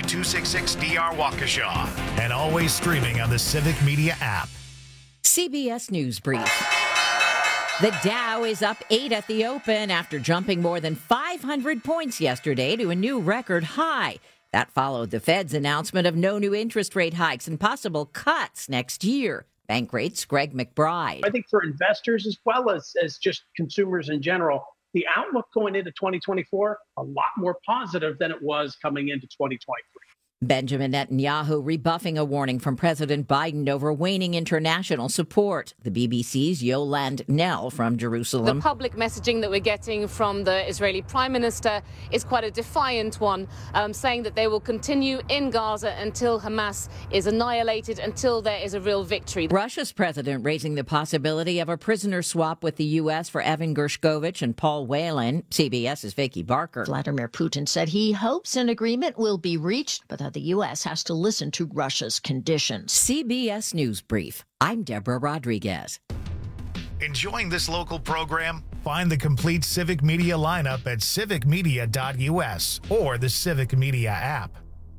W266DR Waukesha. And always streaming on the Civic Media app. CBS News Brief. The Dow is up 8 at the open after jumping more than 500 points yesterday to a new record high. That followed the Fed's announcement of no new interest rate hikes and possible cuts next year. Bankrate's Greg McBride. I think for investors as well as just consumers in general, the outlook going into 2024, a lot more positive than it was coming into 2023. Benjamin Netanyahu rebuffing a warning from President Biden over waning international support. The BBC's Yolande Knell from Jerusalem. The public messaging that we're getting from the Israeli Prime Minister is quite a defiant one, saying that they will continue in Gaza until Hamas is annihilated, until there is a real victory. Russia's president raising the possibility of a prisoner swap with the U.S. for Evan Gershkovich and Paul Whelan. CBS's Vicky Barker. Vladimir Putin said he hopes an agreement will be reached, but that the U.S. has to listen to Russia's conditions. CBS News Brief. I'm Deborah Rodriguez. Enjoying this local program? Find the complete Civic Media lineup at civicmedia.us or the Civic Media app.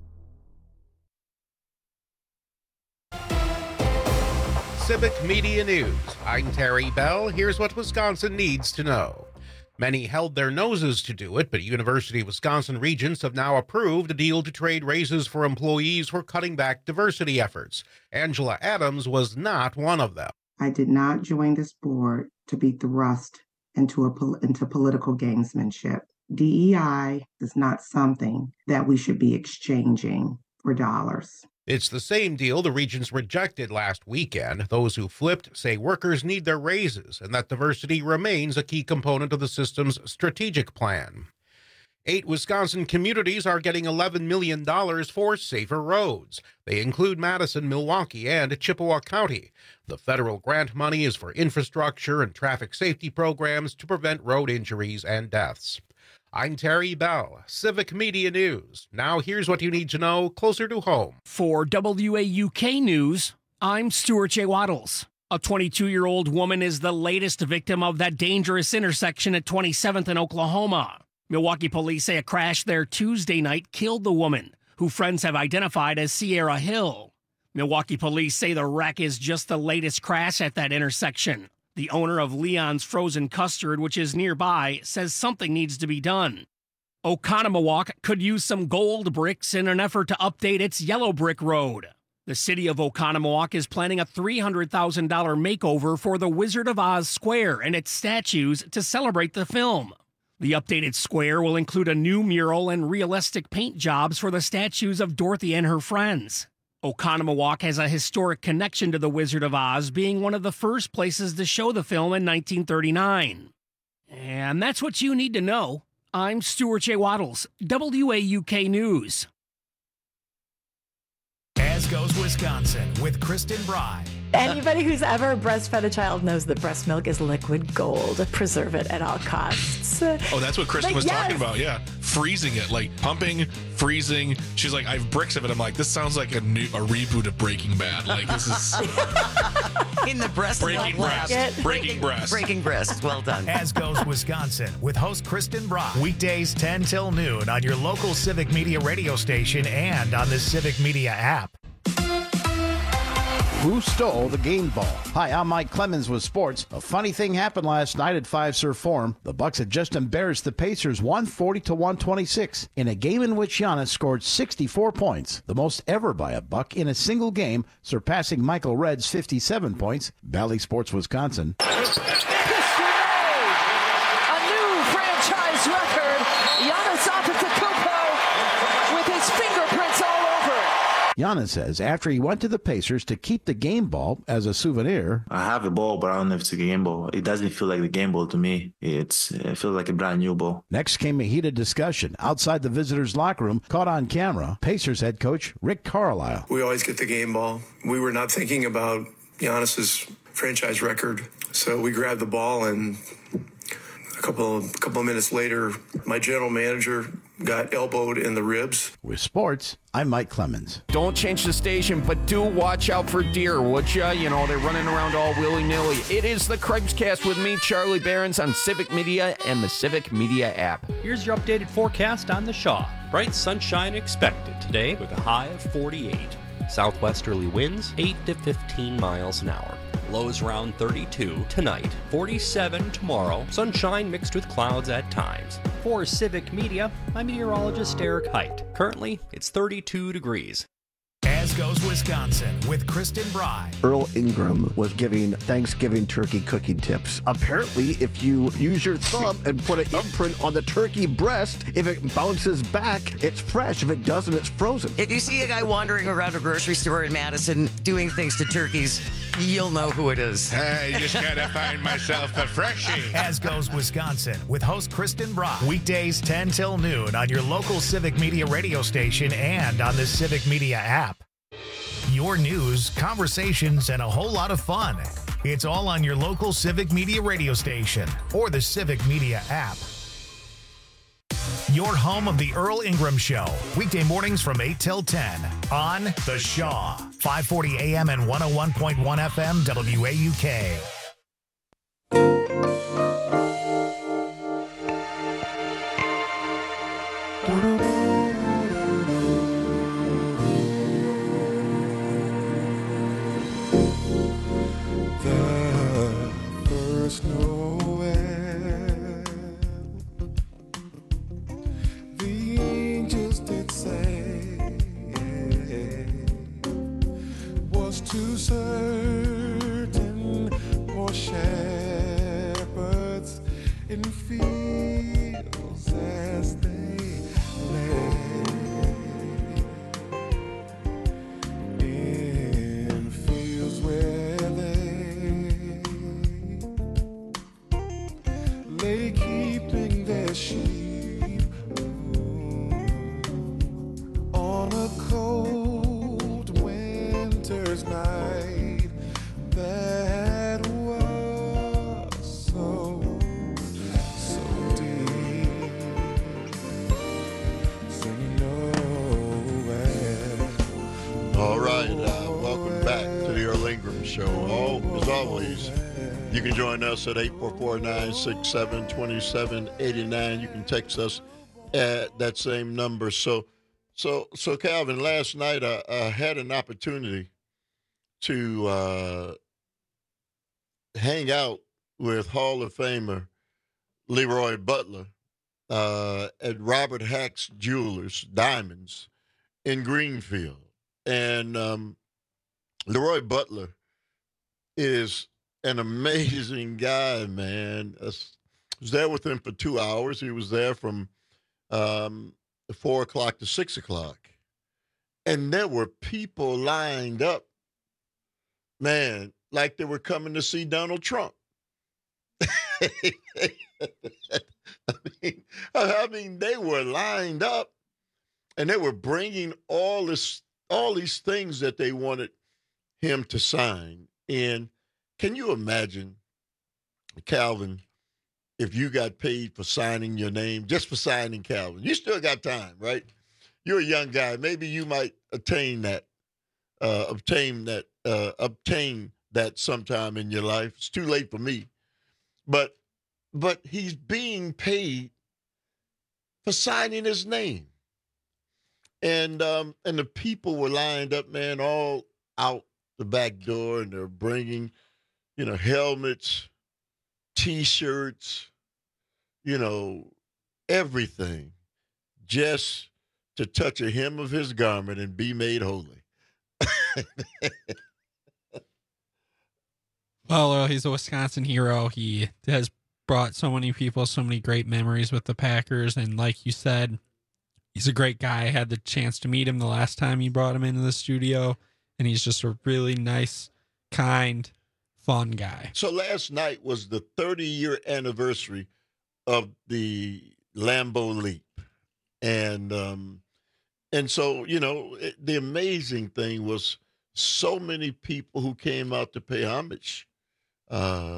Civic Media News. I'm Terry Bell. Here's what Wisconsin needs to know. Many held their noses to do it, but University of Wisconsin regents have now approved a deal to trade raises for employees who are cutting back diversity efforts. Angela Adams was not one of them. I did not join this board to be thrust into political gamesmanship. DEI is not something that we should be exchanging for dollars. It's the same deal the regents rejected last weekend. Those who flipped say workers need their raises and that diversity remains a key component of the system's strategic plan. 8 Wisconsin communities are getting $11 million for safer roads. They include Madison, Milwaukee, and Chippewa County. The federal grant money is for infrastructure and traffic safety programs to prevent road injuries and deaths. I'm Terry Bell, Civic Media News. Now here's what you need to know closer to home. For WAUK News, I'm Stuart J. Waddles. A 22-year-old woman is the latest victim of that dangerous intersection at 27th in Oklahoma. Milwaukee police say a crash there Tuesday night killed the woman, who friends have identified as Sierra Hill. Milwaukee police say the wreck is just the latest crash at that intersection. The owner of Leon's Frozen Custard, which is nearby, says something needs to be done. Oconomowoc could use some gold bricks in an effort to update its yellow brick road. The city of Oconomowoc is planning a $300,000 makeover for the Wizard of Oz Square and its statues to celebrate the film. The updated square will include a new mural and realistic paint jobs for the statues of Dorothy and her friends. Oconomowoc has a historic connection to the Wizard of Oz, being one of the first places to show the film in 1939. And that's what you need to know. I'm Stuart J. Waddles, WAUK News. As goes Wisconsin with Kristen Bry. Anybody who's ever breastfed a child knows that breast milk is liquid gold. Preserve it at all costs. Oh, that's what Kristen was talking about. Yeah. Freezing it, like pumping, freezing. She's like, I have bricks of it. I'm like, this sounds like a reboot of Breaking Bad. Like, this is in the breast. Breaking breast. Breaking breast. Breaking breast. Well done. As goes Wisconsin with host Kristen Bry. Weekdays 10 till noon on your local Civic Media radio station and on the Civic Media app. Who stole the game ball? Hi, I'm Mike Clemens with sports. A funny thing happened last night at Fiserv Forum. The Bucks had just embarrassed the Pacers 140-126 in a game in which Giannis scored 64 points, the most ever by a Buck in a single game, surpassing Michael Redd's 57 points. Bally Sports, Wisconsin. A new franchise record. Giannis Antetokounmpo with his fingerprints all over it. Giannis says after he went to the Pacers to keep the game ball as a souvenir. I have a ball, but I don't know if it's a game ball. It doesn't feel like the game ball to me. It feels like a brand new ball. Next came a heated discussion outside the visitors' locker room, caught on camera. Pacers head coach Rick Carlisle. We always get the game ball. We were not thinking about Giannis's franchise record, so we grabbed the ball, and a couple of minutes later, my general manager got elbowed in the ribs. With sports, I'm Mike Clemens. Don't change the station, but do watch out for deer, would ya? You know, they're running around all willy-nilly. It is the Craig's Cast with me, Charlie Behrens, on Civic Media and the Civic Media app. Here's your updated forecast on the Shaw. Bright sunshine expected today with a high of 48. Southwesterly winds 8 to 15 miles an hour. Lows around 32 tonight, 47 tomorrow, sunshine mixed with clouds at times. For Civic Media, I'm meteorologist Eric Height. Currently, it's 32 degrees. As goes Wisconsin with Kristen Bry. Earl Ingram was giving Thanksgiving turkey cooking tips. Apparently, if you use your thumb and put an imprint on the turkey breast, if it bounces back, it's fresh. If it doesn't, it's frozen. If you see a guy wandering around a grocery store in Madison doing things to turkeys, you'll know who it is. I just gotta find myself a freshie. As goes Wisconsin with host Kristen Brock. Weekdays 10 till noon on your local Civic Media radio station and on the Civic Media app. Your news, conversations, and a whole lot of fun. It's all on your local Civic Media radio station or the Civic Media app. Your home of the Earl Ingram Show. Weekday mornings from 8 till 10 on The Shaw. 540 AM and 101.1 FM WAUK. Too certain for shepherds in fields as they lay, in fields where they lay keeping their sheep on a cold winter's night that was so deep, singing nowhere. All right, welcome back to the Earl Ingram Show. As always, you can join us at 844-967-2789. You can text us at that same number. So Calvin, last night I had an opportunity to hang out with Hall of Famer Leroy Butler at Robert Hack's Jewelers, Diamonds, in Greenfield. And Leroy Butler is an amazing guy, man. I was there with him for 2 hours. He was there from 4 o'clock to 6 o'clock. And there were people lined up, man, like they were coming to see Donald Trump. I mean, they were lined up and they were bringing all these things that they wanted him to sign. And can you imagine, Calvin, if you got paid for signing your name, just for signing Calvin? You still got time, right? You're a young guy. Maybe you might obtain that sometime in your life. It's too late for me. But he's being paid for signing his name. And the people were lined up, man, all out the back door, and they're bringing, helmets, T-shirts, everything, just to touch a hem of his garment and be made holy. Well, he's a Wisconsin hero. He has brought so many people so many great memories with the Packers. And like you said, he's a great guy. I had the chance to meet him the last time you brought him into the studio. And he's just a really nice, kind, fun guy. So last night was the 30-year anniversary of the Lambeau Leap. And so, the amazing thing was so many people who came out to pay homage.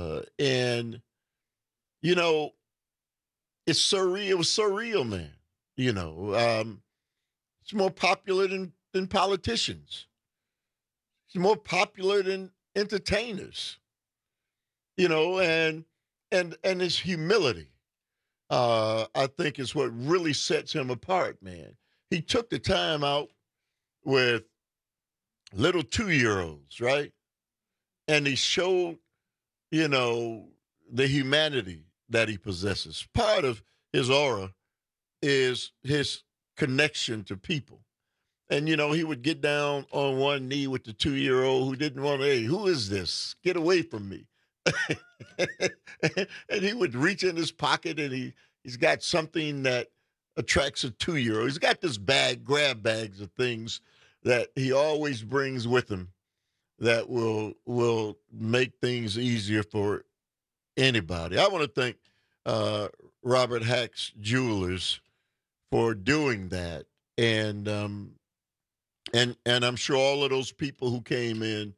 It's surreal. It was surreal, man. It's more popular than politicians. It's more popular than entertainers. And his humility, I think, is what really sets him apart, man. He took the time out with little 2-year-olds, right? And he showed, the humanity that he possesses. Part of his aura is his connection to people. And, he would get down on one knee with the 2-year-old who didn't want to, hey, who is this? Get away from me. And he would reach in his pocket and he's got something that attracts a 2-year-old. He's got this grab bags of things that he always brings with him that will make things easier for anybody. I want to thank Robert Hacks Jewelers for doing that. And I'm sure all of those people who came in,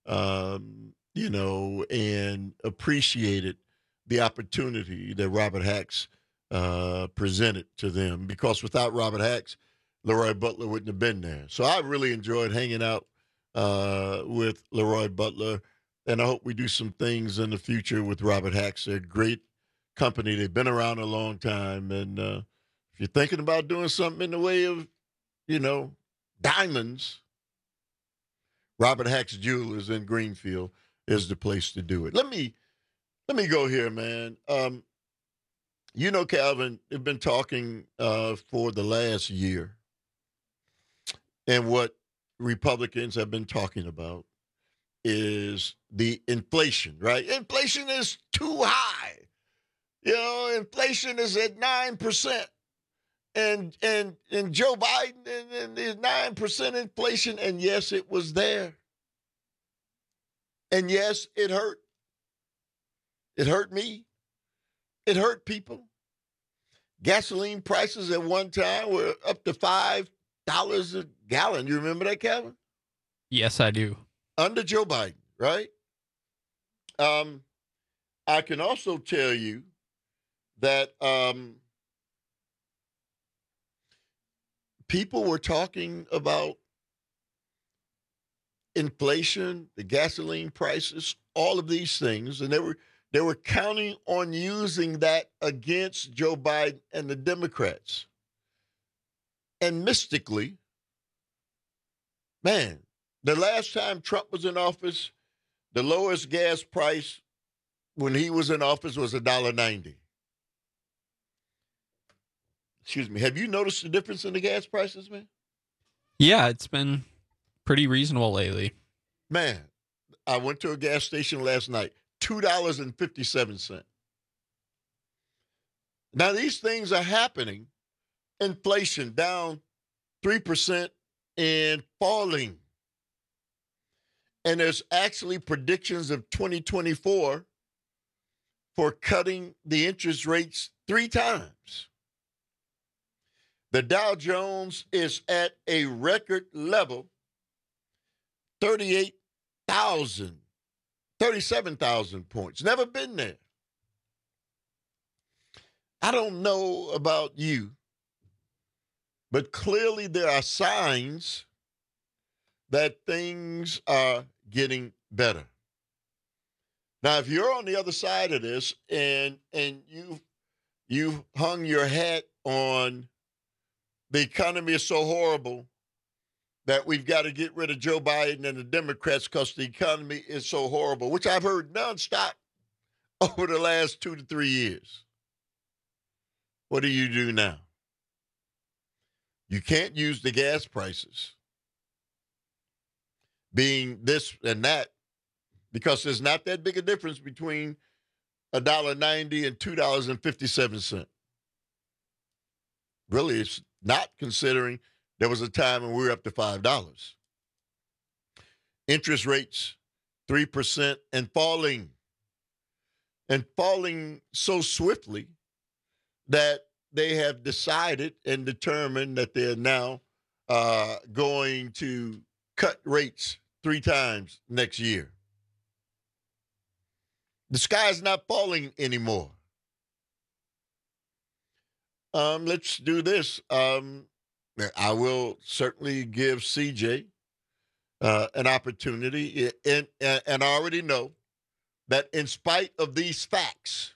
and appreciated the opportunity that Robert Hacks presented to them, because without Robert Hacks, Leroy Butler wouldn't have been there. So I really enjoyed hanging out with Leroy Butler, and I hope we do some things in the future with Robert Hacks. They're a great company. They've been around a long time, and if you're thinking about doing something in the way of, diamonds, Robert Hacks Jewelers in Greenfield is the place to do it. Let me go here, man. Calvin, we've been talking for the last year, and what Republicans have been talking about is the inflation, right? Inflation is too high. Inflation is at 9%. And Joe Biden and his 9% inflation, and yes, it was there. And yes, it hurt. It hurt me. It hurt people. Gasoline prices at one time were up to $5 a gallon. You remember that, Calvin? Yes, I do. Under Joe Biden, right? I can also tell you that people were talking about inflation, the gasoline prices, all of these things, and they were counting on using that against Joe Biden and the Democrats. And mystically, man, the last time Trump was in office, the lowest gas price when he was in office was $1.90. Excuse me. Have you noticed the difference in the gas prices, man? Yeah, it's been pretty reasonable lately. Man, I went to a gas station last night, $2.57. Now, these things are happening. Inflation down 3% and falling. And there's actually predictions of 2024 for cutting the interest rates 3 times. The Dow Jones is at a record level, 37,000 points. Never been there. I don't know about you, but clearly there are signs that things are getting better. Now, if you're on the other side of this and you've hung your hat on the economy is so horrible that we've got to get rid of Joe Biden and the Democrats because the economy is so horrible, which I've heard nonstop over the last 2 to 3 years. What do you do now? You can't use the gas prices being this and that because there's not that big a difference between $1.90 and $2.57. Really, it's not, considering there was a time when we were up to $5. Interest rates, 3% and falling so swiftly that they have decided and determined that they're now going to cut rates 3 times next year. The sky's not falling anymore. let's do this. I will certainly give CJ an opportunity, and I already know that in spite of these facts,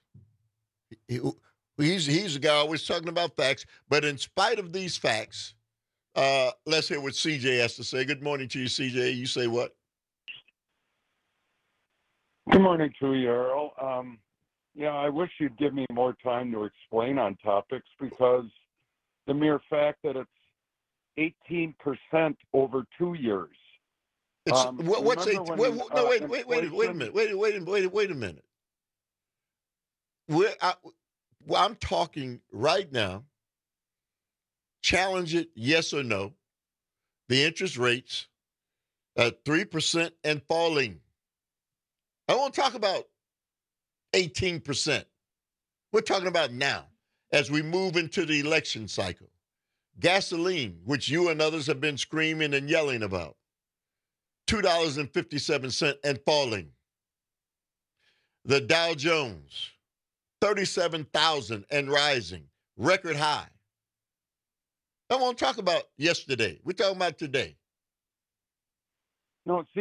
he's the guy always talking about facts, but in spite of these facts, let's hear what CJ has to say. Good morning to you, CJ. You say what? Good morning to you, Earl. I wish you'd give me more time to explain on topics, because the mere fact that it's 18% over 2 years. What's 18? Wait a minute. I'm talking right now. Challenge it, yes or no. The interest rates at 3% and falling. I won't talk about 18%. We're talking about now as we move into the election cycle. Gasoline, which you and others have been screaming and yelling about, $2.57 and falling. The Dow Jones, 37,000 and rising, record high. I won't talk about yesterday. We're talking about today. No,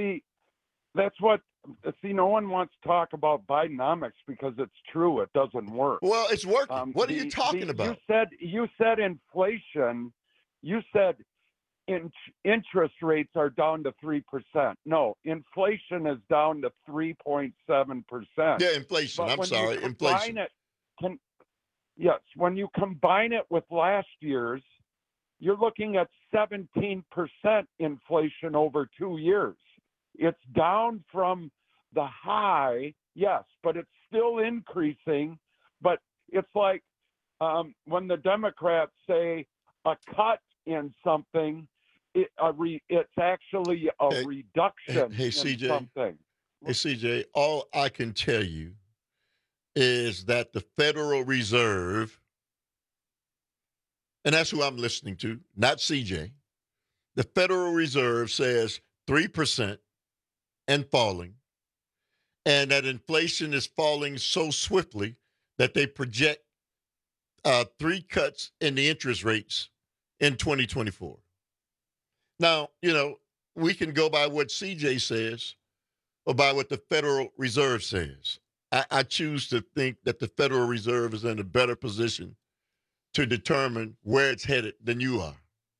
no one wants to talk about Bidenomics because it's true. It doesn't work. Well, it's working. What are you talking about? You said inflation. You said interest rates are down to 3%. No, inflation is down to 3.7%. Yeah, inflation. I'm sorry, inflation. When you combine it with last year's, you're looking at 17% inflation over 2 years. It's down from the high, yes, but it's still increasing. But it's like when the Democrats say a cut in something, it's actually a reduction in CJ, something. Hey, CJ, all I can tell you is that the Federal Reserve, and that's who I'm listening to, not CJ, the Federal Reserve says 3% and falling, and that inflation is falling so swiftly that they project 3 cuts in the interest rates in 2024. Now, we can go by what CJ says or by what the Federal Reserve says. I choose to think that the Federal Reserve is in a better position to determine where it's headed than you are.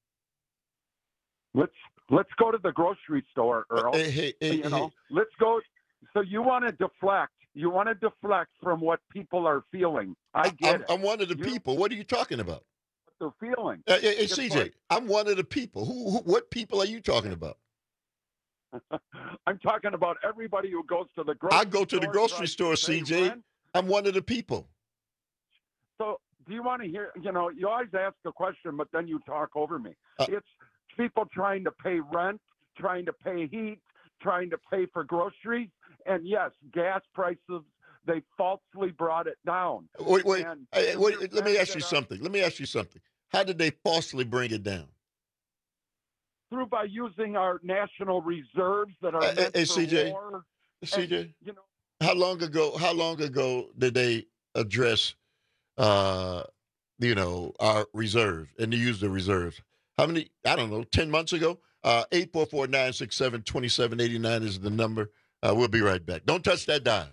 Let's go to the grocery store, Earl. Let's go. So you want to deflect. You want to deflect from what people are feeling. I get it. I'm one of the people. What are you talking about? What they're feeling. Hey, CJ, I'm one of the people. What people are you talking about? I'm talking about everybody who goes to the grocery store. I go to the grocery store, CJ. I'm one of the people. So do you want to hear, you always ask a question, but then you talk over me. It's people trying to pay rent, trying to pay heat, trying to pay for groceries. And yes, gas prices, they falsely brought it down. Wait. Let me ask you something. How did they falsely bring it down? Through by using our national reserves that are meant for CJ, war. CJ, how long ago did they address, our reserve and to use the reserves? How many? I don't know. 10 months ago. 844-967-2789 is the number. We'll be right back. Don't touch that dial.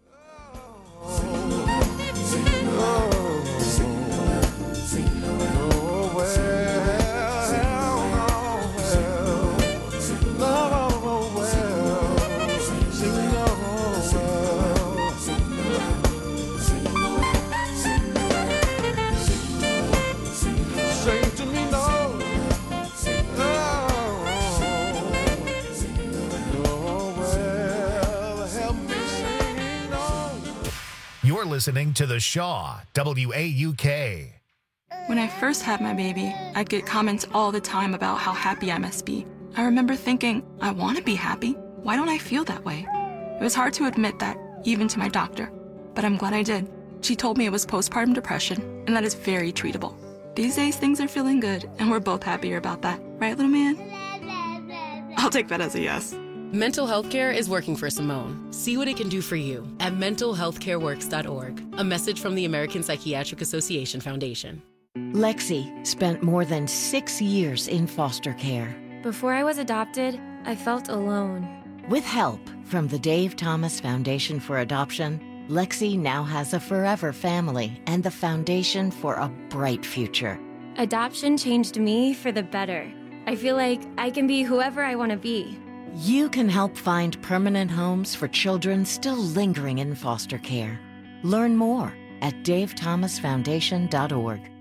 You're listening to The Shaw, WAUK. When I first had my baby, I'd get comments all the time about how happy I must be. I remember thinking, I want to be happy. Why don't I feel that way? It was hard to admit that, even to my doctor. But I'm glad I did. She told me it was postpartum depression, and that is very treatable. These days, things are feeling good, and we're both happier about that. Right, little man? I'll take that as a yes. Mental health care is working for Simone. See what it can do for you at mentalhealthcareworks.org. A message from the American Psychiatric Association Foundation. Lexi spent more than 6 years in foster care. Before I was adopted, I felt alone. With help from the Dave Thomas Foundation for Adoption, Lexi now has a forever family and the foundation for a bright future. Adoption changed me for the better. I feel like I can be whoever I want to be. You can help find permanent homes for children still lingering in foster care. Learn more at davethomasfoundation.org.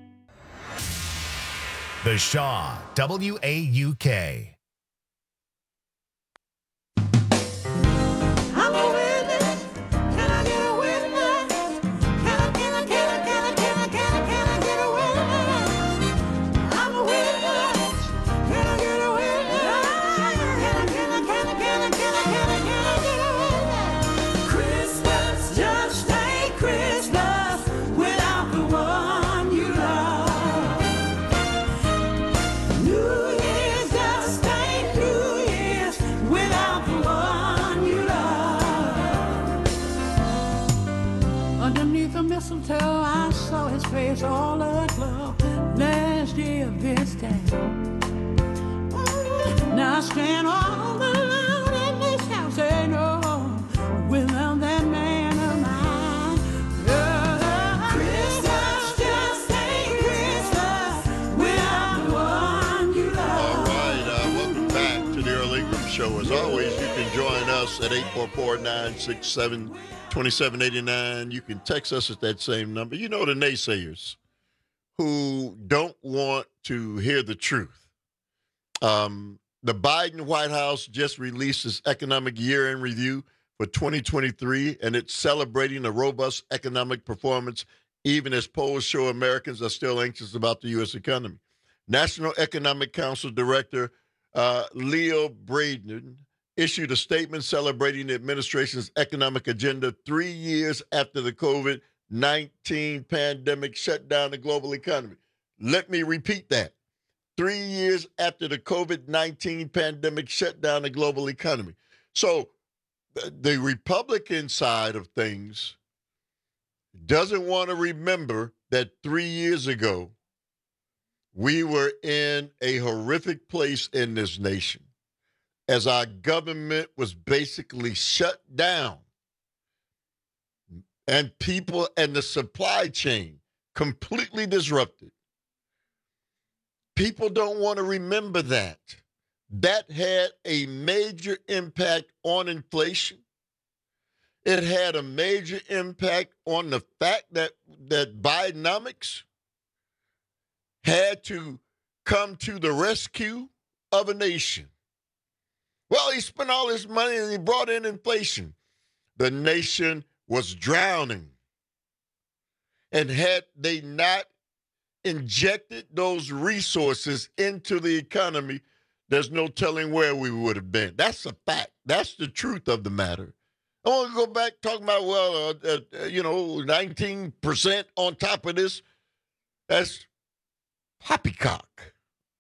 The Shaw, WAUK. I'm a witness. Can I get a witness? Can I get a witness? I'm a witness. Can I get a witness? Can I get a witness? Christmas just ain't Christmas without the one you love. New Year's just ain't New Year's without the one you love. Underneath the mistletoe, I saw his face all aglow. Last year this time. Now I stand all alone in this house, ain't no without that man of mine. Christmas just ain't Christmas without the one you love. All right, welcome back to the Earl Ingram Show. As always, you can join us at 844-967-2789. You can text us at that same number. You know the naysayers who don't want to hear the truth. The Biden White House just released its economic year-end review for 2023, and it's celebrating a robust economic performance, even as polls show Americans are still anxious about the U.S. economy. National Economic Council Director Leo Braden issued a statement celebrating the administration's economic agenda 3 years after the COVID-19 pandemic shut down the global economy. Let me repeat that. 3 years after the COVID-19 pandemic shut down the global economy. So the Republican side of things doesn't want to remember that 3 years ago, we were in a horrific place in this nation as our government was basically shut down and people and the supply chain completely disrupted. People don't want to remember that. That had a major impact on inflation. It had a major impact on the fact that Bidenomics had to come to the rescue of a nation. Well, he spent all his money and he brought in inflation. The nation was drowning. And had they not injected those resources into the economy, there's no telling where we would have been. That's a fact. That's the truth of the matter. I want to go back talking about, 19% on top of this. That's poppycock.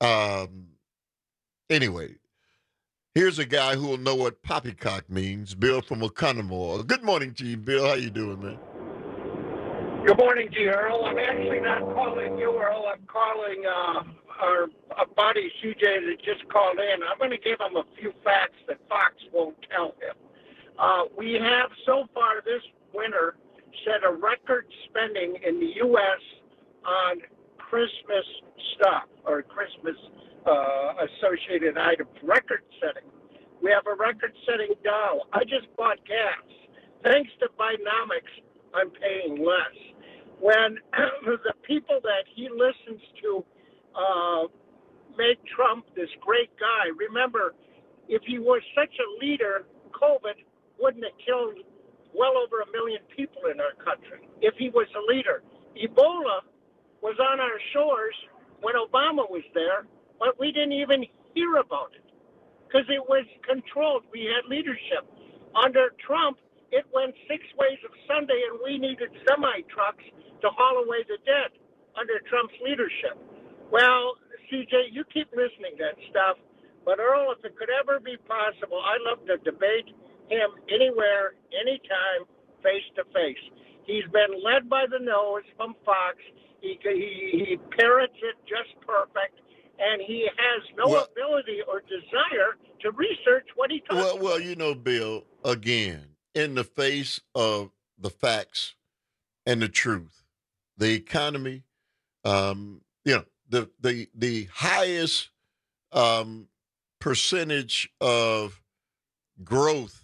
Anyway, here's a guy who will know what poppycock means. Bill from Oconomowoc. Good morning to you, Bill. How you doing, man? Good morning to you, Earl. I'm actually not calling you, Earl. I'm calling our buddy CJ that just called in. I'm going to give him a few facts that Fox won't tell him. We have so far this winter set a record spending in the U.S. on Christmas stuff or Christmas associated items. Record setting. We have a record-setting Dow. I just bought gas. Thanks to Bidenomics, I'm paying less. When the people that he listens to make Trump this great guy, remember, if he was such a leader, COVID wouldn't have killed well over 1 million people in our country. If he was a leader. Ebola was on our shores when Obama was there, but we didn't even hear about it because it was controlled. We had leadership. Under Trump, it went 6 ways of Sunday, and we needed semi-trucks to haul away the dead under Trump's leadership. Well, CJ, you keep listening to that stuff, but Earl, if it could ever be possible, I'd love to debate him anywhere, anytime, face to face. He's been led by the nose from Fox. He parrots it just perfect, and he has no ability or desire to research what he talks about. Well, you know, Bill, again, in the face of the facts and the truth, the economy, the highest percentage of growth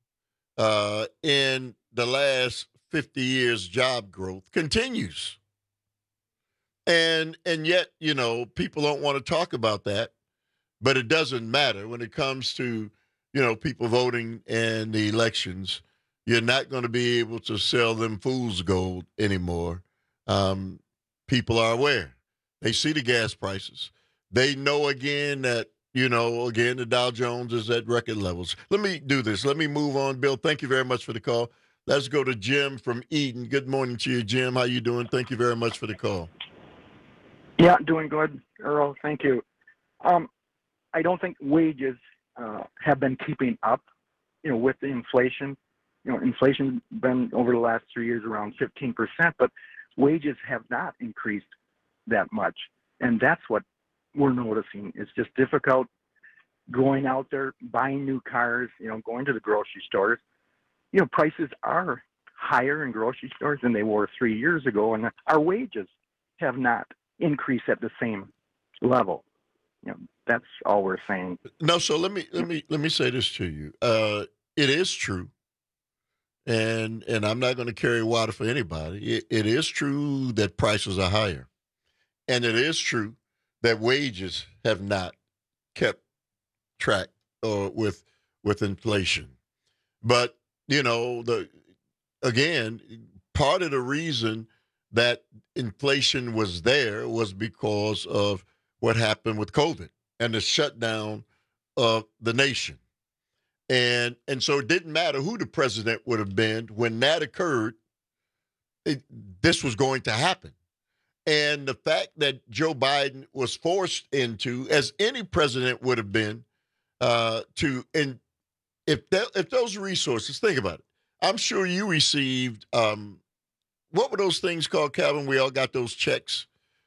in the last 50 years, job growth continues. And yet, you know, people don't want to talk about that, but it doesn't matter when it comes to, you know, people voting in the elections. You're not going to be able to sell them fool's gold anymore. People are aware. They see the gas prices. They know again that, you know, again, the Dow Jones is at record levels. Let me do this. Let me move on. Bill, thank you very much for the call. Let's go to Jim from Eden. Good morning to you, Jim. How you doing? Thank you very much for the call. Yeah, doing good, Earl. Thank you. I don't think wages have been keeping up, you know, with the inflation. You know, inflation's been over the last 3 years around 15%, but wages have not increased that much. And that's what we're noticing. It's just difficult going out there, buying new cars, you know, going to the grocery stores. You know, prices are higher in grocery stores than they were 3 years ago, and our wages have not increased at the same level. You know, that's all we're saying. No, so let me say this to you. It is true, and I'm not going to carry water for anybody. It is true that prices are higher, and it is true that wages have not kept track or with inflation. But you know, again, part of the reason that inflation was there was because of what happened with COVID and the shutdown of the nation. And so it didn't matter who the president would have been when that occurred, this was going to happen. And the fact that Joe Biden was forced into, as any president would have been, if those resources, think about it. I'm sure you received, what were those things called, Calvin? We all got those checks.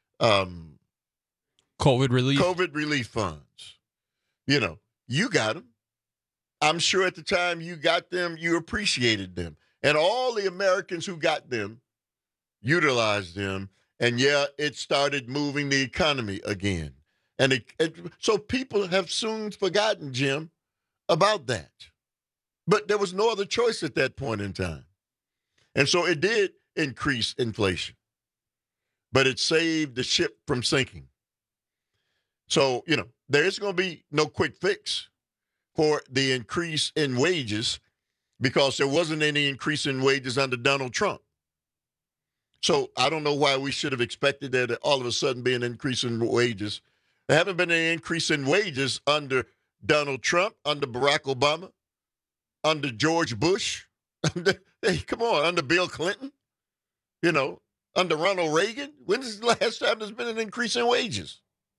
COVID relief funds. You know, you got them. I'm sure at the time you got them, you appreciated them. And all the Americans who got them utilized them. And, yeah, it started moving the economy again. And so people have soon forgotten, Jim, about that. But there was no other choice at that point in time. And so it did increase inflation. But it saved the ship from sinking. So, you know, there is going to be no quick fix for the increase in wages because there wasn't any increase in wages under Donald Trump. So I don't know why we should have expected there to all of a sudden be an increase in wages. There haven't been an increase in wages under Donald Trump, under Barack Obama, under George Bush, under Bill Clinton, you know, under Ronald Reagan. When is the last time there's been an increase in wages?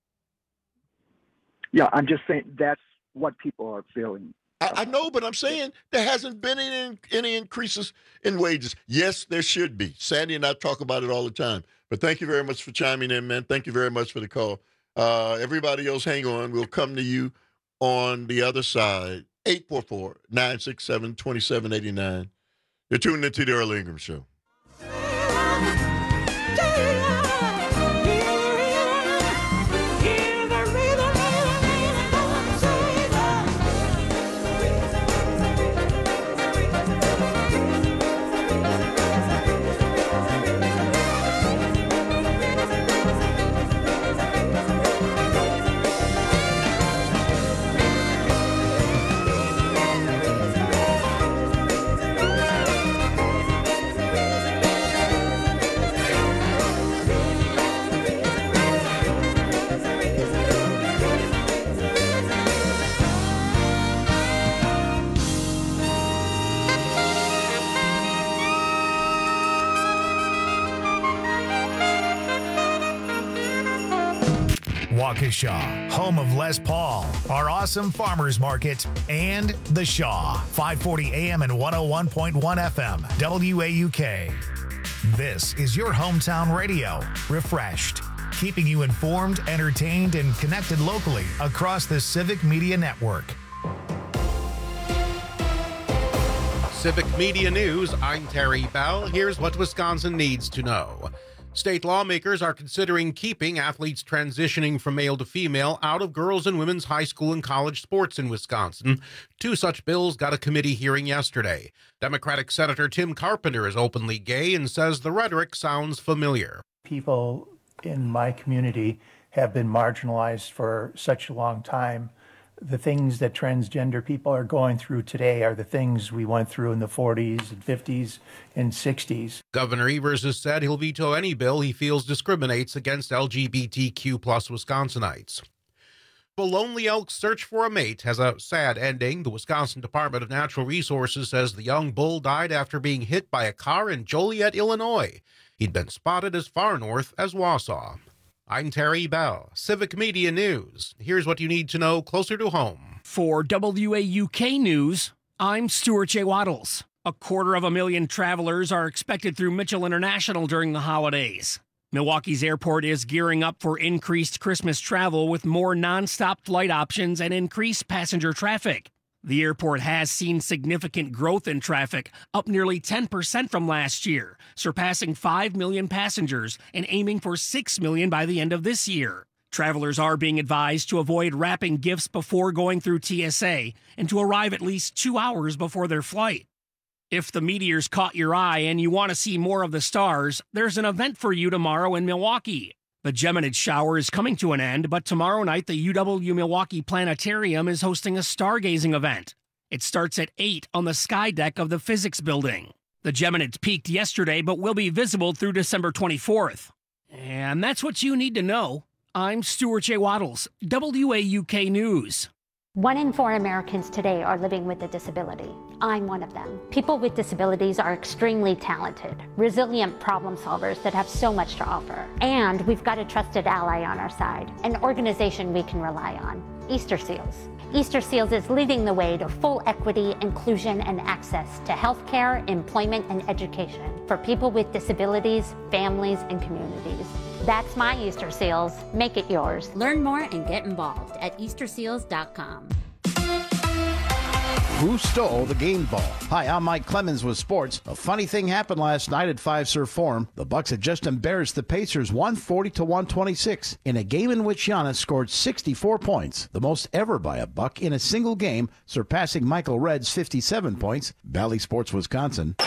Yeah, I'm just saying that's what people are feeling. I know, but I'm saying there hasn't been any increases in wages. Yes, there should be. Sandy and I talk about it all the time. But thank you very much for chiming in, man. Thank you very much for the call. Everybody else, hang on. We'll come to you on the other side. 844-967-2789. You're tuned into the Earl Ingram Show. Waukesha, home of Les Paul, our awesome farmers market, and The Shaw, 540 AM and 101.1 FM, WAUK. This is your hometown radio, Refreshed, keeping you informed, entertained, and connected locally across the Civic Media Network. Civic Media News, I'm Terry Bell. Here's what Wisconsin needs to know. State lawmakers are considering keeping athletes transitioning from male to female out of girls' and women's high school and college sports in Wisconsin. Two such bills got a committee hearing yesterday. Democratic Senator Tim Carpenter is openly gay and says the rhetoric sounds familiar. People in my community have been marginalized for such a long time. The things that transgender people are going through today are the things we went through in the 40s and 50s and 60s. Governor Evers has said he'll veto any bill he feels discriminates against LGBTQ plus Wisconsinites. The Lonely Elk's search for a mate has a sad ending. The Wisconsin Department of Natural Resources says the young bull died after being hit by a car in Joliet, Illinois. He'd been spotted as far north as Wausau. I'm Terry Bell, Civic Media News. Here's what you need to know closer to home. For WAUK News, I'm Stuart J. Waddles. 250,000 travelers are expected through Mitchell International during the holidays. Milwaukee's airport is gearing up for increased Christmas travel with more nonstop flight options and increased passenger traffic. The airport has seen significant growth in traffic, up nearly 10% from last year, surpassing 5 million passengers and aiming for 6 million by the end of this year. Travelers are being advised to avoid wrapping gifts before going through TSA and to arrive at least 2 hours before their flight. If the meteors caught your eye and you want to see more of the stars, there's an event for you tomorrow in Milwaukee. The Geminid shower is coming to an end, but tomorrow night the UW Milwaukee Planetarium is hosting a stargazing event. It starts at 8 on the sky deck of the physics building. The Geminids peaked yesterday, but will be visible through December 24th. And that's what you need to know. I'm Stuart J. Waddles, WAUK News. 1 in 4 Americans today are living with a disability. I'm one of them. People with disabilities are extremely talented, resilient problem solvers that have so much to offer. And we've got a trusted ally on our side, an organization we can rely on, Easter Seals. Easter Seals is leading the way to full equity, inclusion, and access to healthcare, employment, and education for people with disabilities, families, and communities. That's my Easter Seals. Make it yours. Learn more and get involved at easterseals.com. Who stole the game ball? Hi, I'm Mike Clemens with sports. A funny thing happened last night at Fiserv Forum. The Bucks had just embarrassed the Pacers 140-126 in a game in which Giannis scored 64 points, the most ever by a Buck in a single game, surpassing Michael Redd's 57 points. Bally Sports, Wisconsin.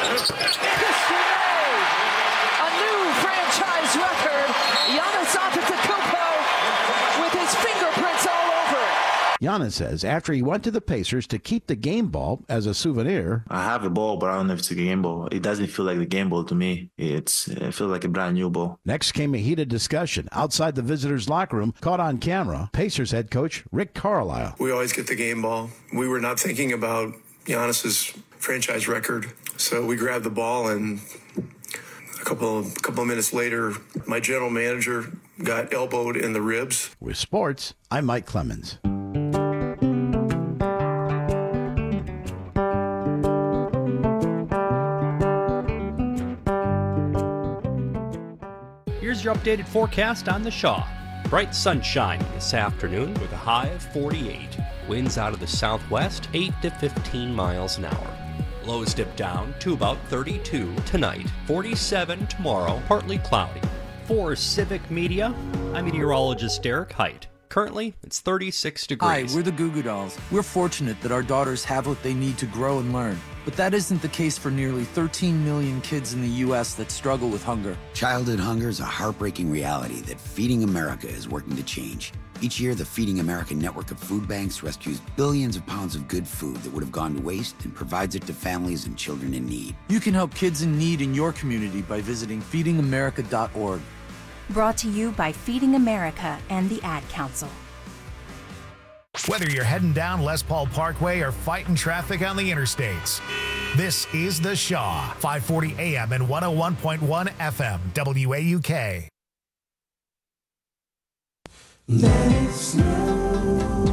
Giannis says after he went to the Pacers to keep the game ball as a souvenir. I have a ball, but I don't know if it's a game ball. It doesn't feel like the game ball to me. It feels like a brand new ball. Next came a heated discussion outside the visitors' locker room, caught on camera. Pacers head coach Rick Carlisle. We always get the game ball. We were not thinking about Giannis's franchise record, so we grabbed the ball, and a couple of minutes later, my general manager got elbowed in the ribs. With sports, I'm Mike Clemens. Here's your updated forecast on the Shaw. Bright sunshine this afternoon with a high of 48. Winds out of the southwest, 8 to 15 miles an hour. Lows dip down to about 32 tonight, 47 tomorrow, partly cloudy. For Civic Media, I'm meteorologist Derek Height. Currently, it's 36 degrees. Hi, we're the Goo Goo Dolls. We're fortunate that our daughters have what they need to grow and learn. But that isn't the case for nearly 13 million kids in the U.S. that struggle with hunger. Childhood hunger is a heartbreaking reality that Feeding America is working to change. Each year, the Feeding America network of food banks rescues billions of pounds of good food that would have gone to waste and provides it to families and children in need. You can help kids in need in your community by visiting feedingamerica.org. Brought to you by Feeding America and the Ad Council. Whether you're heading down Les Paul Parkway or fighting traffic on the interstates, this is The Shaw, 540 AM and 101.1 FM, WAUK. Let it snow.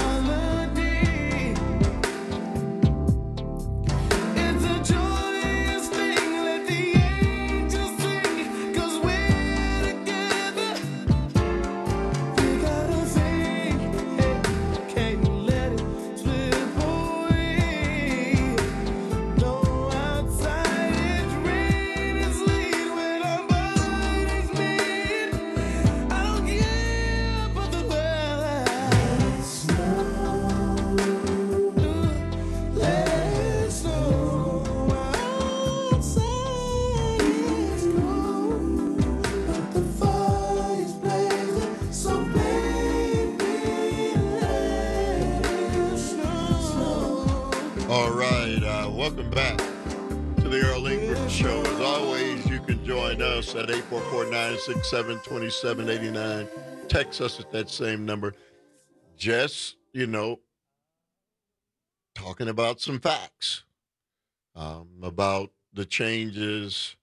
All right, welcome back to the Earl Ingram Show. As always, you can join us at 844-967-2789. Text us at that same number. Just, talking about some facts about the changes,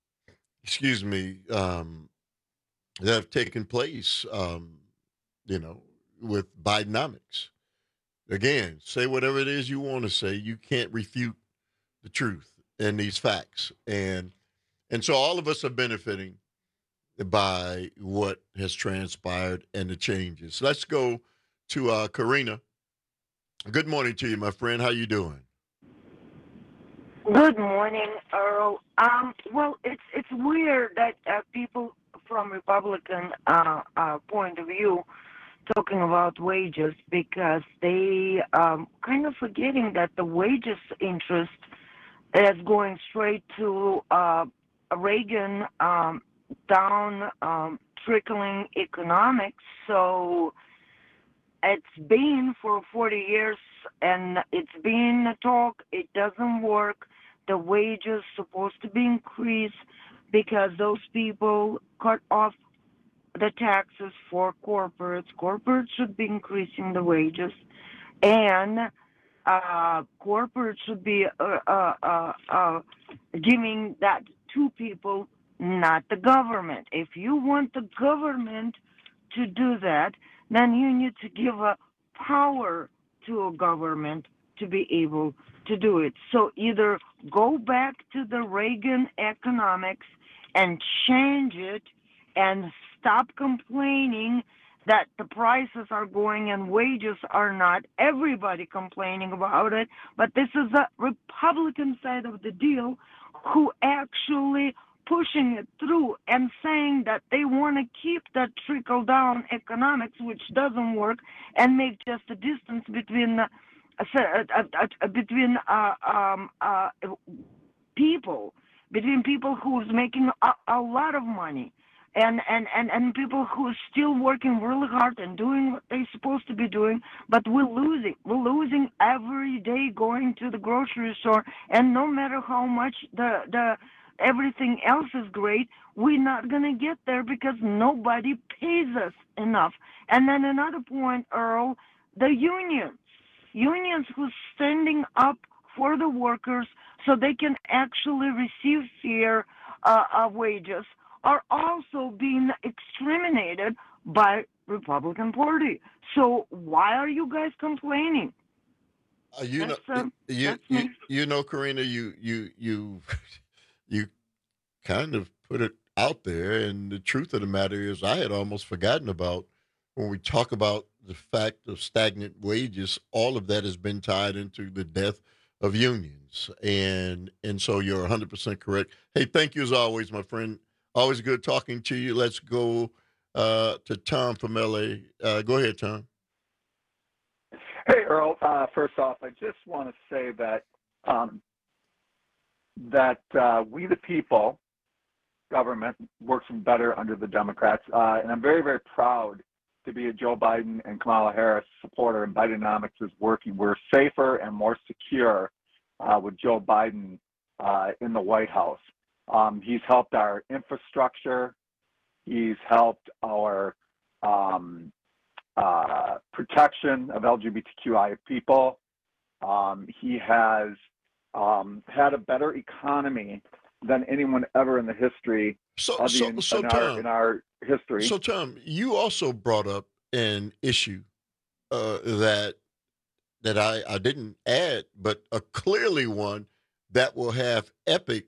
that have taken place, with Bidenomics. Again, say whatever it is you want to say. You can't refute the truth and these facts. And so all of us are benefiting by what has transpired and the changes. Let's go to Karina. Good morning to you, my friend. How you doing? Good morning, Earl. Well, it's weird that people from Republican point of view talking about wages, because they kind of forgetting that the wages interest is going straight to Reagan down trickling economics. So it's been for 40 years, and it's been a talk. It doesn't work. The wages supposed to be increased because those people cut off the taxes for corporates. Corporates should be increasing the wages, and corporates should be giving that to people, not the government. If you want the government to do that, then you need to give a power to a government to be able to do it. So either go back to the Reagan economics and change it, and stop complaining that the prices are going and wages are not. Everybody complaining about it, but this is the Republican side of the deal who actually pushing it through and saying that they want to keep that trickle-down economics, which doesn't work, and make just a distance between people who's making a lot of money. And people who are still working really hard and doing what they're supposed to be doing, but we're losing. We're losing every day going to the grocery store, and no matter how much the everything else is great, we're not going to get there because nobody pays us enough. And then another point, Earl, the unions who's standing up for the workers so they can actually receive fair wages, are also being exterminated by Republican Party. So why are you guys complaining? Karina, you kind of put it out there, and the truth of the matter is, I had almost forgotten about when we talk about the fact of stagnant wages. All of that has been tied into the death of unions, and so you're 100% correct. Hey, thank you as always, my friend. Always good talking to you. Let's go to Tom from LA. Go ahead, Tom. Hey, Earl. First off, I just want to say that we the people, government, works better under the Democrats, and I'm very, very proud to be a Joe Biden and Kamala Harris supporter, and Bidenomics is working. We're safer and more secure with Joe Biden in the White House. He's helped our infrastructure. He's helped our protection of LGBTQI people. He has had a better economy than anyone ever in the history in our history. So, Tom, you also brought up an issue that I didn't add, but clearly one that will have epic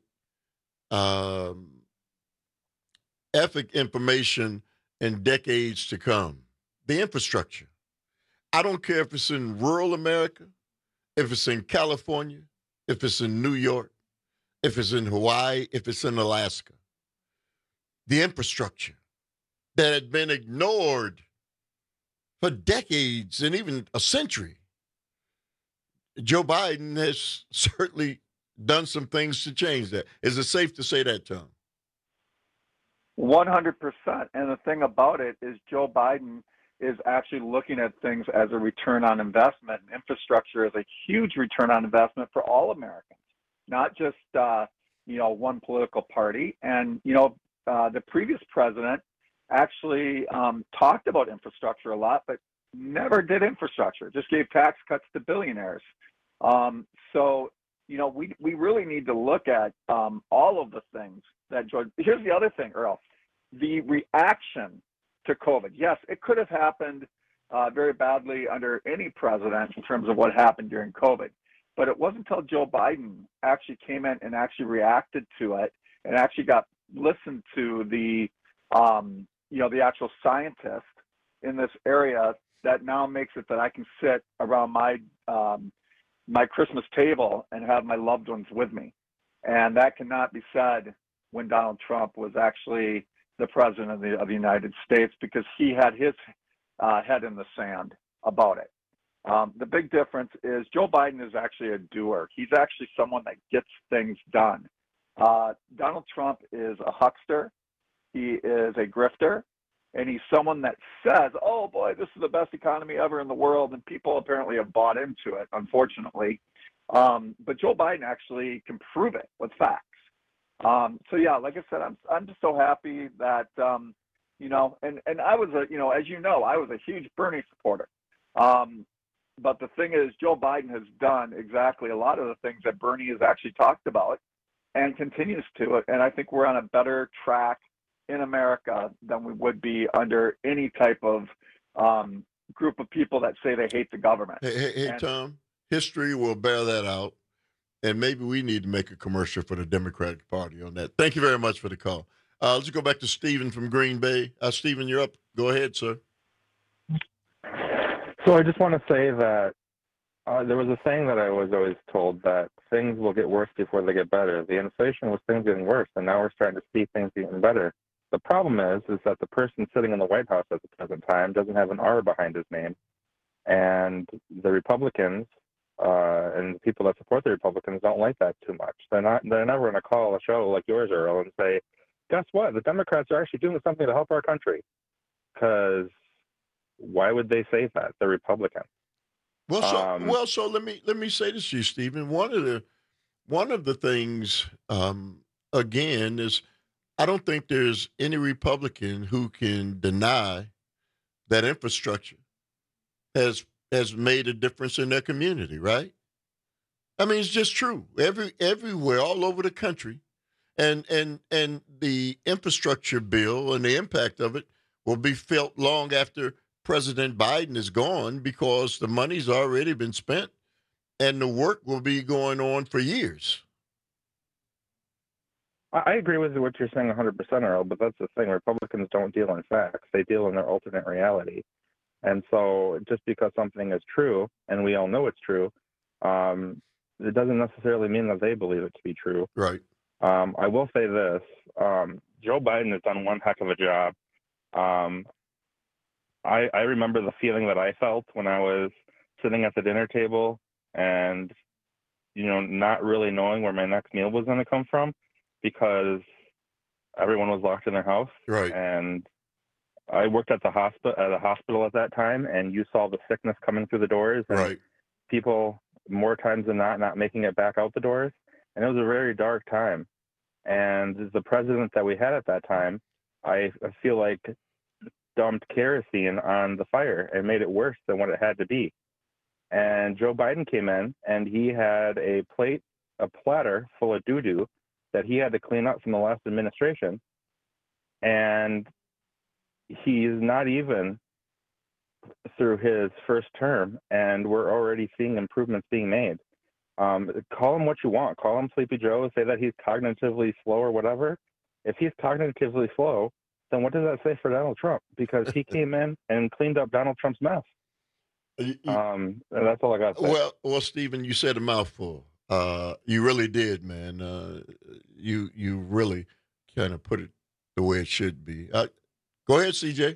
information in decades to come. The infrastructure. I don't care if it's in rural America, if it's in California, if it's in New York, if it's in Hawaii, if it's in Alaska. The infrastructure that had been ignored for decades and even a century. Joe Biden has certainly done some things to change that. Is it safe to say that, Tom? 100%. And the thing about it is Joe Biden is actually looking at things as a return on investment. Infrastructure is a huge return on investment for all Americans, not just, one political party. And, the previous president actually talked about infrastructure a lot, but never did infrastructure, just gave tax cuts to billionaires. We really need to look at all of the things that George. Here's the other thing, Earl. The reaction to COVID. Yes, it could have happened very badly under any president in terms of what happened during COVID. But it wasn't until Joe Biden actually came in and actually reacted to it and actually got listened to the actual scientist in this area that now makes it that I can sit around my Christmas table and have my loved ones with me. And that cannot be said when Donald Trump was actually the president of the United States, because he had his head in the sand about it. The big difference is Joe Biden is actually a doer. He's actually someone that gets things done. Donald Trump is a huckster. He is a grifter. And he's someone that says, oh, boy, this is the best economy ever in the world. And people apparently have bought into it, unfortunately. But Joe Biden actually can prove it with facts. Like I said, I'm just so happy that, and I was as you know, I was a huge Bernie supporter. But the thing is, Joe Biden has done exactly a lot of the things that Bernie has actually talked about and continues to it. And I think we're on a better track in America than we would be under any type of group of people that say they hate the government. Hey, Tom, history will bear that out. And maybe we need to make a commercial for the Democratic Party on that. Thank you very much for the call. Let's go back to Stephen from Green Bay. Stephen, you're up. Go ahead, sir. So I just want to say that there was a saying that I was always told that things will get worse before they get better. The inflation was things getting worse, and now we're starting to see things getting better. The problem is that the person sitting in the White House at the present time doesn't have an R behind his name. And the Republicans and the people that support the Republicans don't like that too much. They're never going to call a show like yours, Earl, and say, guess what? The Democrats are actually doing something to help our country. Because why would they say that? They're Republican. So let me say this to you, Stephen. One of the things, again, is I don't think there's any Republican who can deny that infrastructure has made a difference in their community, right? I mean, it's just true. Everywhere, all over the country, and the infrastructure bill and the impact of it will be felt long after President Biden is gone, because the money's already been spent and the work will be going on for years. I agree with what you're saying 100%, Earl, but that's the thing. Republicans don't deal in facts. They deal in their alternate reality. And so just because something is true, and we all know it's true, it doesn't necessarily mean that they believe it to be true. Right. I will say this. Joe Biden has done one heck of a job. I remember the feeling that I felt when I was sitting at the dinner table and, not really knowing where my next meal was going to come from, because everyone was locked in their house. Right. And I worked at the hospital at that time, and you saw the sickness coming through the doors, and right. people more times than not making it back out the doors. And it was a very dark time. And the president that we had at that time, I feel like, dumped kerosene on the fire and made it worse than what it had to be. And Joe Biden came in, and he had a platter full of doo-doo that he had to clean up from the last administration. And he's not even through his first term, and we're already seeing improvements being made. Call him what you want. Call him Sleepy Joe. Say that he's cognitively slow or whatever. If he's cognitively slow, then what does that say for Donald Trump? Because he came in and cleaned up Donald Trump's mess. That's all I got to say. Well, Stephen, you said a mouthful. You really did, man. You really kind of put it the way it should be. Go ahead, CJ.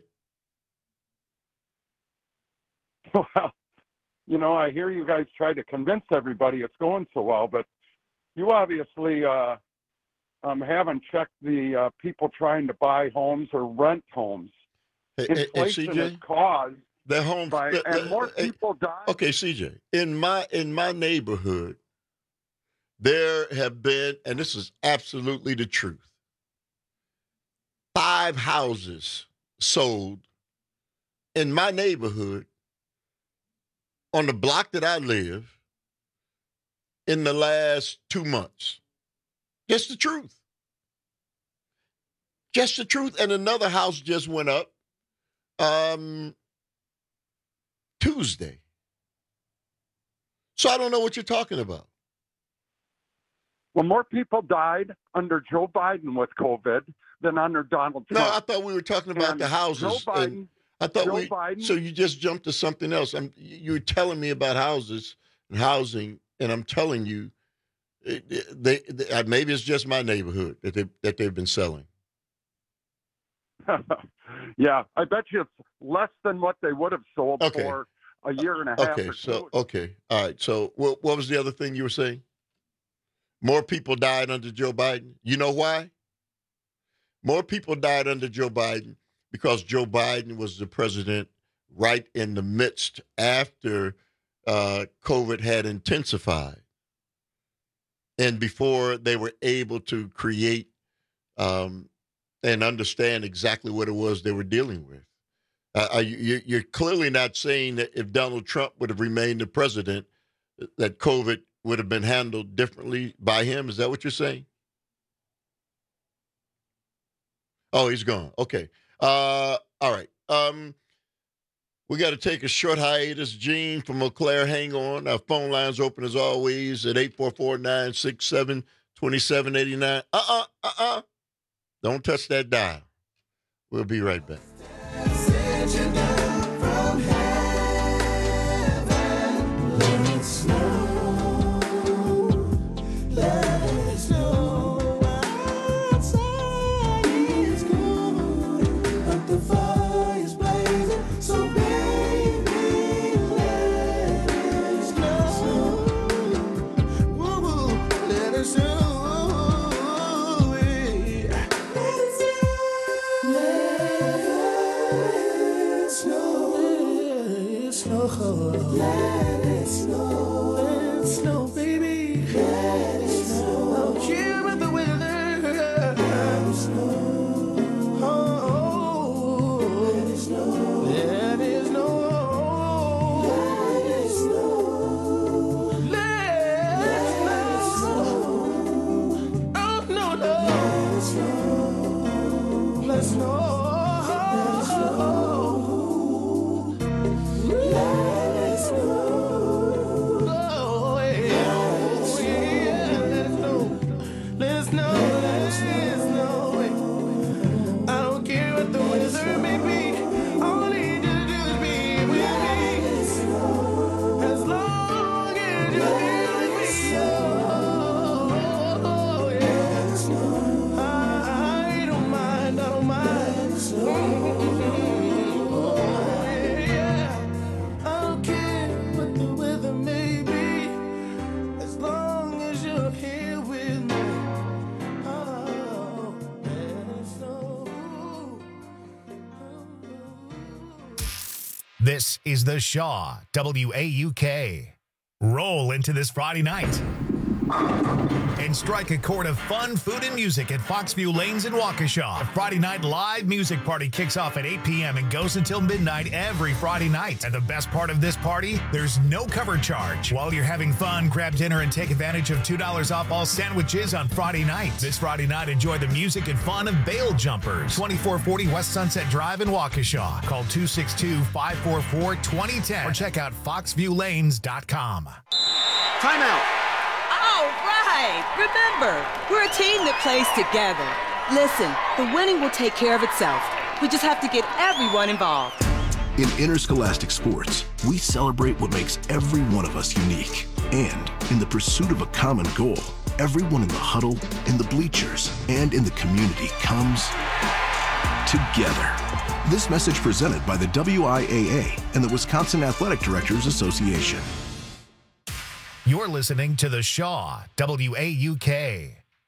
Well, I hear you guys try to convince everybody it's going so well, but you obviously haven't checked the people trying to buy homes or rent homes. Inflation is caused by, and more people die. Okay, CJ, in my neighborhood, there have been, and this is absolutely the truth, 5 houses sold in my neighborhood on the block that I live in the last 2 months. Just the truth. Just the truth. And another house just went up Tuesday. So I don't know what you're talking about. Well, more people died under Joe Biden with COVID than under Donald Trump. No, I thought we were talking about the houses. Joe Biden. I thought so you just jumped to something else. You were telling me about houses and housing, and I'm telling you, they maybe it's just my neighborhood that they've been selling. Yeah, I bet you it's less than what they would have sold for a year and a half. Okay, all right. So what was the other thing you were saying? More people died under Joe Biden. You know why? More people died under Joe Biden because Joe Biden was the president right in the midst after COVID had intensified and before they were able to create and understand exactly what it was they were dealing with. You're clearly not saying that if Donald Trump would have remained the president, that COVID would have been handled differently by him. Is that what you're saying? Oh, he's gone. Okay. All right. We got to take a short hiatus. Gene from Eau Claire, hang on. Our phone line's open as always at 844-967-2789. Don't touch that dial. We'll be right back. This is the Shaw, WAUK. Roll into this Friday night. And strike a chord of fun, food, and music at Foxview Lanes in Waukesha. The Friday night live music party kicks off at 8 p.m. and goes until midnight every Friday night. And the best part of this party, there's no cover charge. While you're having fun, grab dinner and take advantage of $2 off all sandwiches on Friday night. This Friday night, enjoy the music and fun of Bail Jumpers. 2440 West Sunset Drive in Waukesha. Call 262-544-2010 or check out foxviewlanes.com. Timeout. All right. Remember, we're a team that plays together. Listen, the winning will take care of itself. We just have to get everyone involved. In interscholastic sports, we celebrate what makes every one of us unique. And in the pursuit of a common goal, everyone in the huddle, in the bleachers, and in the community comes together. This message presented by the WIAA and the Wisconsin Athletic Directors Association. You're listening to The Shaw, WAUK.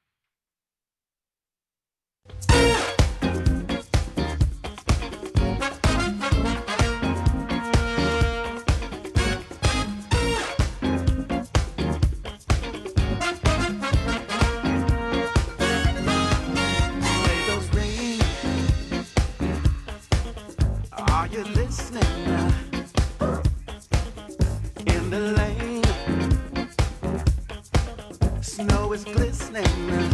Are you listening? In the lane, snow is glistening.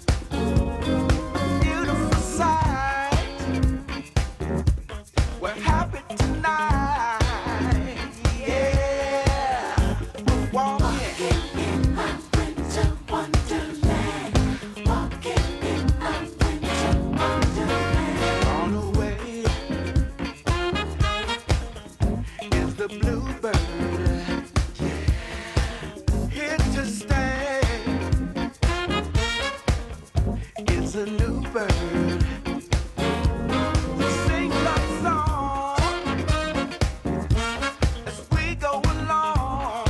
Beautiful sight. We're happy tonight. Yeah, we're walking in a winter wonderland. Walking in a winter wonderland. On the way is the bluebird. Here to stay. It's a new bird. We sing love song as we go along.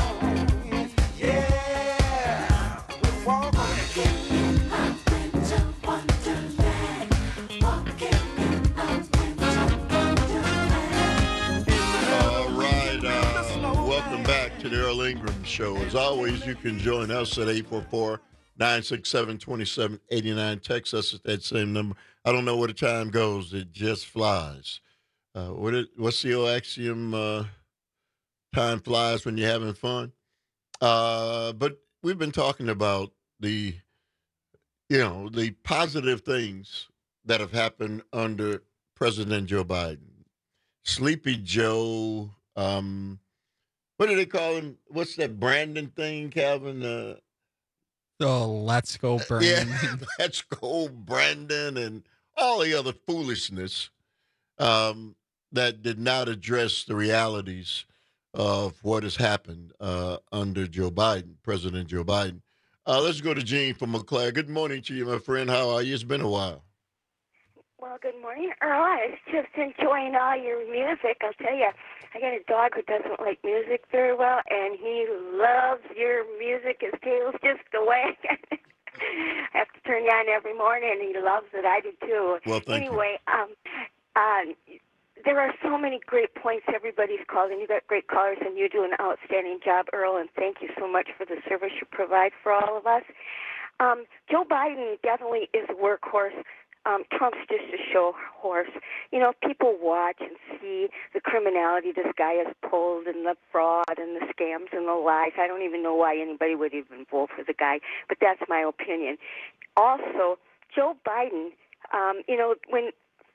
Yeah, we're walking in a winter wonderland. Walking in a winter wonderland. All right, welcome back to the Earl Ingram Show. As always, you can join us at 844-967-2789. Text us at that same number. I don't know where the time goes. It just flies. What's the old axiom? Time flies when you're having fun. But we've been talking about the positive things that have happened under President Joe Biden. Sleepy Joe, what do they call him? What's that Brandon thing, Calvin? Let's go, Brandon. Yeah, let's go, Brandon, and all the other foolishness that did not address the realities of what has happened under Joe Biden, President Joe Biden. Let's go to Gene from McClare. Good morning to you, my friend. How are you? It's been a while. Well, good morning, Earl. I was just enjoying all your music. I'll tell you, I got a dog who doesn't like music very well, and he loves your music. His tail's just away. I have to turn you on every morning, and he loves it. I do, too. Well, thank you. Anyway, there are so many great points everybody's called, and you got great callers, and you do an outstanding job, Earl, and thank you so much for the service you provide for all of us. Joe Biden definitely is a workhorse. Trump's just a show horse. You know, people watch and see the criminality this guy has pulled and the fraud and the scams and the lies. I don't even know why anybody would even vote for the guy, but that's my opinion. Also, Joe Biden, when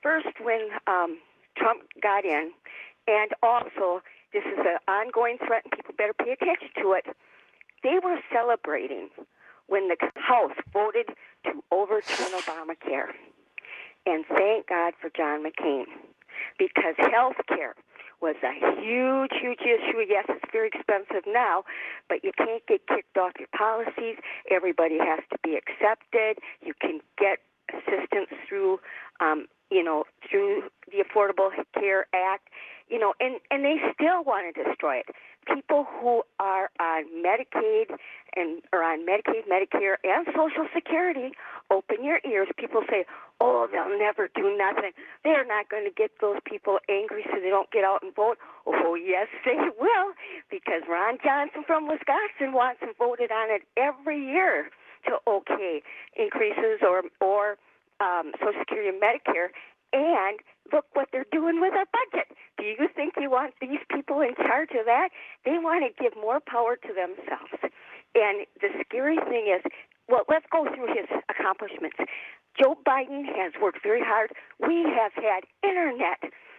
Trump got in, and also this is an ongoing threat and people better pay attention to it, they were celebrating when the House voted to overturn Obamacare. And thank God for John McCain, because health care was a huge, huge issue. Yes, it's very expensive now, but you can't get kicked off your policies. Everybody has to be accepted. You can get assistance through, through the Affordable Care Act, and they still want to destroy it. People who are on on Medicaid or on Medicaid, Medicare, and Social Security, open your ears. People say, oh, they'll never do nothing. They're not going to get those people angry so they don't get out and vote. Oh, yes, they will, because Ron Johnson from Wisconsin wants them voted on it every year to okay increases or Social Security and Medicare. And look what they're doing with our budget. Do you think you want these people in charge of that? They want to give more power to themselves. And the scary thing is, well, let's go through his accomplishments. Joe Biden has worked very hard. We have had internet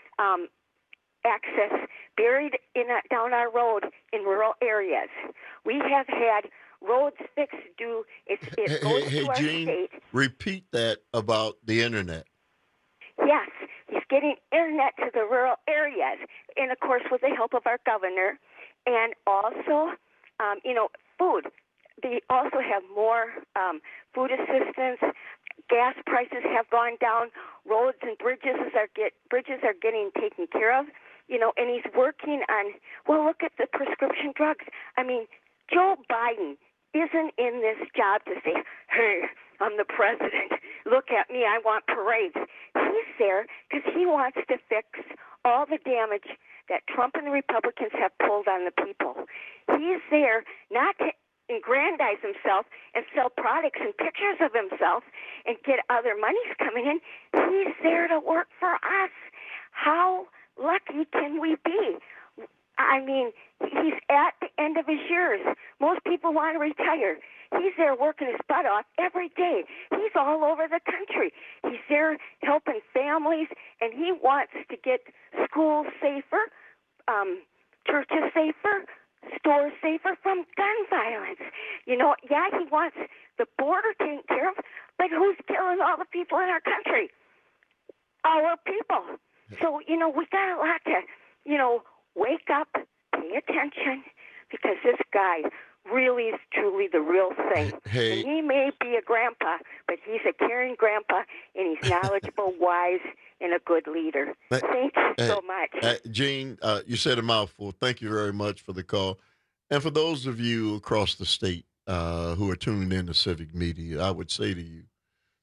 access buried down our road in rural areas. We have had roads fixed. It goes to our Jean, state. Repeat that about the internet. Yes, he's getting internet to the rural areas, and of course with the help of our governor, and also, food. They also have more food assistance. Gas prices have gone down. Roads and bridges are getting taken care of. And he's working on. Well, look at the prescription drugs. I mean, Joe Biden isn't in this job to say, "Hey, I'm the president. Look at me. I want parades." He's there because he wants to fix all the damage that Trump and the Republicans have pulled on the people. He's there not to aggrandize himself and sell products and pictures of himself and get other monies coming in. He's there to work for us. How lucky can we be? I mean, he's at the end of his years. Most people want to retire. He's there working his butt off every day. He's all over the country. He's there helping families, and he wants to get schools safer, churches safer, stores safer from gun violence. He wants the border taken care of, but who's killing all the people in our country? Our people. So, we got a lot to, wake up, pay attention, because this guy really is truly the real thing. Hey. And he may be a grandpa, but he's a caring grandpa, and he's knowledgeable, wise, and a good leader. Thank you so much. Jean, you said a mouthful. Thank you very much for the call. And for those of you across the state who are tuning in to Civic Media, I would say to you,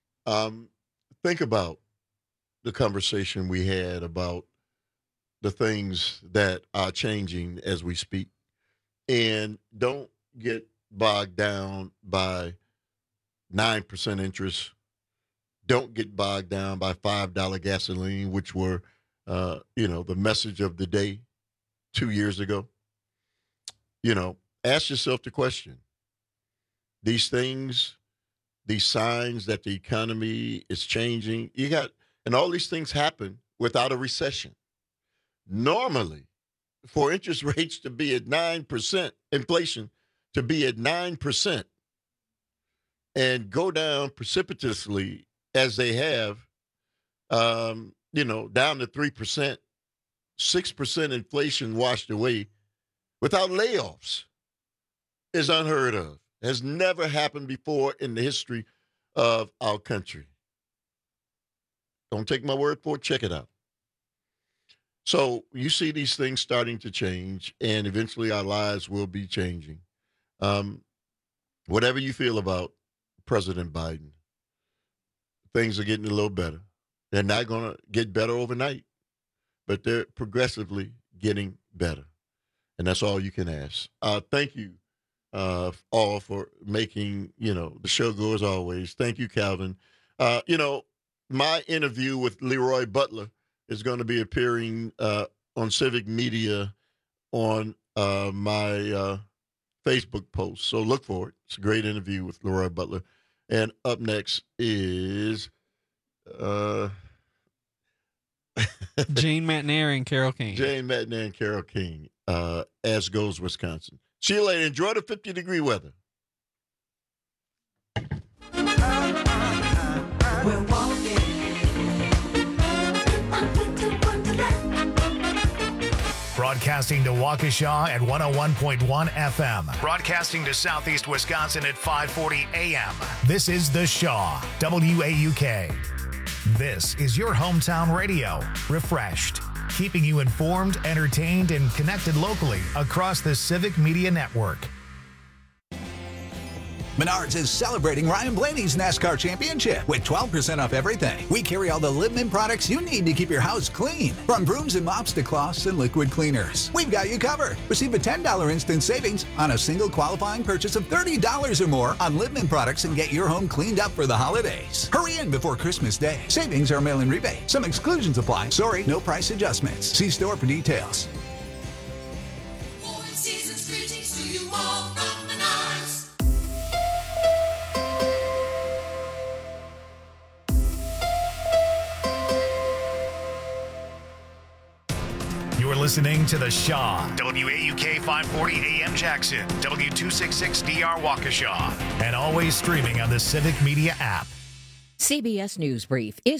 think about the conversation we had about the things that are changing as we speak. And don't get bogged down by 9% interest. Don't get bogged down by $5 gasoline, which were, the message of the day 2 years ago. Ask yourself the question. These things, these signs that the economy is changing, and all these things happen without a recession. Normally, for interest rates to be at 9%, inflation to be at 9% and go down precipitously as they have, down to 3%, 6% inflation washed away without layoffs is unheard of. Has never happened before in the history of our country. Don't take my word for it. Check it out. So you see these things starting to change, and eventually our lives will be changing. Whatever you feel about President Biden, things are getting a little better. They're not going to get better overnight, but they're progressively getting better. And that's all you can ask. Thank you all for making, the show go as always. Thank you, Calvin. My interview with Leroy Butler is going to be appearing on Civic Media on my Facebook post. So look for it. It's a great interview with Leroy Butler. And up next is Jane McNair and Carol King. Jane McNair and Carol King, as goes Wisconsin. See you later. Enjoy the 50-degree weather. We're walking. Broadcasting to Waukesha at 101.1 FM. Broadcasting to Southeast Wisconsin at 540 AM. This is The Shaw, WAUK. This is your hometown radio, refreshed, keeping you informed, entertained, and connected locally across the Civic Media Network. Menards is celebrating Ryan Blaney's NASCAR championship with 12% off everything. We carry all the Lippmann products you need to keep your house clean. From brooms and mops to cloths and liquid cleaners. We've got you covered. Receive a $10 instant savings on a single qualifying purchase of $30 or more on Lippmann products and get your home cleaned up for the holidays. Hurry in before Christmas Day. Savings are mail-in rebate. Some exclusions apply. Sorry, no price adjustments. See store for details. You're listening to The Shaw, WAUK 540 AM Jackson, W266DR Waukesha, and always streaming on the Civic Media app. CBS News Brief is